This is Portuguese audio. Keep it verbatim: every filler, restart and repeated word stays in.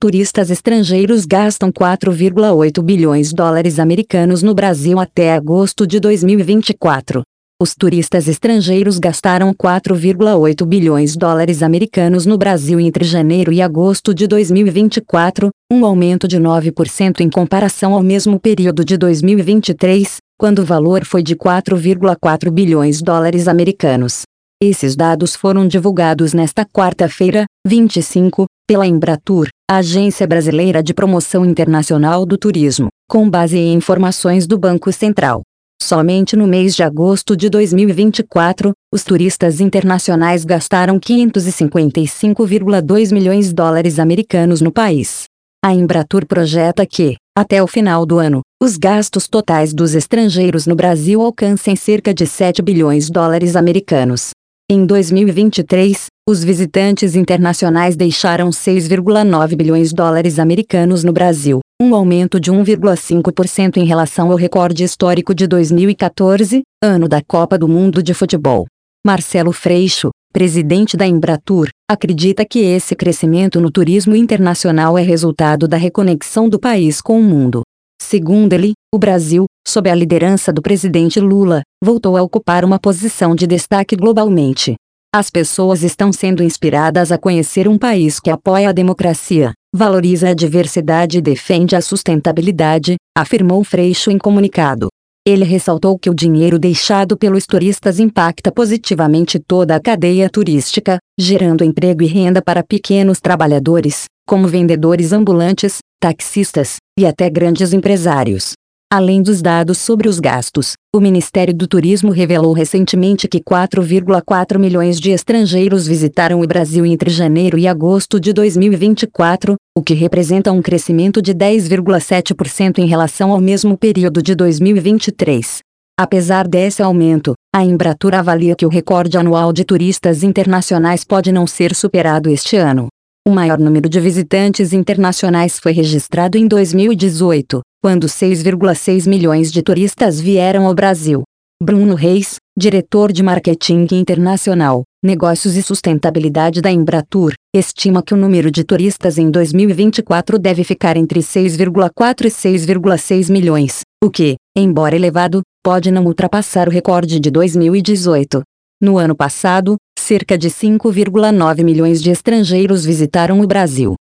turistas estrangeiros gastam quatro vírgula oito bilhões de dólares americanos no Brasil até agosto de dois mil e vinte e quatro. Os turistas estrangeiros gastaram quatro vírgula oito bilhões de dólares americanos no Brasil entre janeiro e agosto de dois mil e vinte e quatro, um aumento de nove por cento em comparação ao mesmo período de dois mil e vinte e três, quando o valor foi de quatro vírgula quatro bilhões de dólares americanos. Esses dados foram divulgados nesta quarta-feira, vinte e cinco, pela Embratur, a Agência Brasileira de Promoção Internacional do Turismo, com base em informações do Banco Central. Somente no mês de agosto de dois mil e vinte e quatro, os turistas internacionais gastaram quinhentos e cinquenta e cinco vírgula dois milhões de dólares americanos no país. A Embratur projeta que, até o final do ano, os gastos totais dos estrangeiros no Brasil alcancem cerca de sete bilhões de dólares americanos. Em dois mil e vinte e três, os visitantes internacionais deixaram seis vírgula nove bilhões de dólares americanos no Brasil, um aumento de um vírgula cinco por cento em relação ao recorde histórico de dois mil e quatorze, ano da Copa do Mundo de Futebol. Marcelo Freixo, presidente da Embratur, acredita que esse crescimento no turismo internacional é resultado da reconexão do país com o mundo. Segundo ele, o Brasil, sob a liderança do presidente Lula, voltou a ocupar uma posição de destaque globalmente. As pessoas estão sendo inspiradas a conhecer um país que apoia a democracia, valoriza a diversidade e defende a sustentabilidade, afirmou Freixo em comunicado. Ele ressaltou que o dinheiro deixado pelos turistas impacta positivamente toda a cadeia turística, gerando emprego e renda para pequenos trabalhadores, como vendedores ambulantes, taxistas, e até grandes empresários. Além dos dados sobre os gastos, o Ministério do Turismo revelou recentemente que quatro vírgula quatro milhões de estrangeiros visitaram o Brasil entre janeiro e agosto de dois mil e vinte e quatro, o que representa um crescimento de dez vírgula sete por cento em relação ao mesmo período de dois mil e vinte e três. Apesar desse aumento, a Embratur avalia que o recorde anual de turistas internacionais pode não ser superado este ano. O maior número de visitantes internacionais foi registrado em dois mil e dezoito, quando seis vírgula seis milhões de turistas vieram ao Brasil. Bruno Reis, diretor de Marketing Internacional, Negócios e Sustentabilidade da Embratur, estima que o número de turistas em dois mil e vinte e quatro deve ficar entre seis vírgula quatro e seis vírgula seis milhões, o que, embora elevado, pode não ultrapassar o recorde de dois mil e dezoito. No ano passado, cerca de cinco vírgula nove milhões de estrangeiros visitaram o Brasil.